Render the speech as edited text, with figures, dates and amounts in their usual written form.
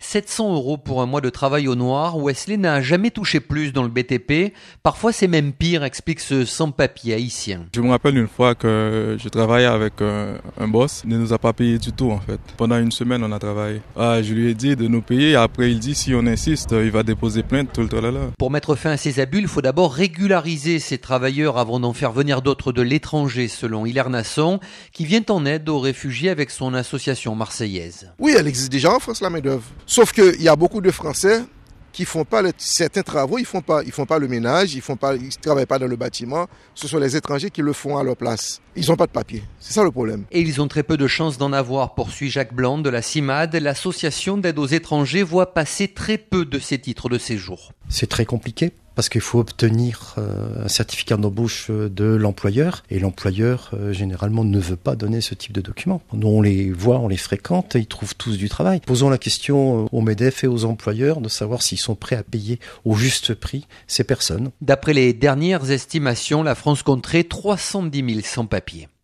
700 € pour un mois de travail au noir. Wesley n'a jamais touché plus dans le BTP. Parfois, c'est même pire, explique ce sans-papier haïtien. Je me rappelle une fois que je travaillais avec un boss. Il ne nous a pas payé du tout, en fait. Pendant une semaine, on a travaillé. Je lui ai dit de nous payer. Après, il dit si on insiste, il va déposer plainte, tout le tralala. Pour mettre fin à ces abus, il faut d'abord régulariser ces travailleurs avant d'en faire venir d'autres de l'étranger, selon Hilaire Nasson, qui vient en aide aux réfugiés avec son association marseillaise. Oui, elle existe déjà en France, la main-d'œuvre. Sauf qu'il y a beaucoup de Français qui font pas certains travaux, ils font pas le ménage, ils travaillent pas dans le bâtiment. Ce sont les étrangers qui le font à leur place. Ils n'ont pas de papier. C'est ça le problème. Et ils ont très peu de chances d'en avoir, poursuit Jacques Blanc de la CIMAD. L'association d'aide aux étrangers voit passer très peu de ces titres de séjour. C'est très compliqué parce qu'il faut obtenir un certificat d'embauche de l'employeur et l'employeur généralement ne veut pas donner ce type de document. Nous on les voit, on les fréquente, ils trouvent tous du travail. Posons la question aux MEDEF et aux employeurs de savoir s'ils sont prêts à payer au juste prix ces personnes. D'après les dernières estimations, la France compterait 310 000 sans-papiers.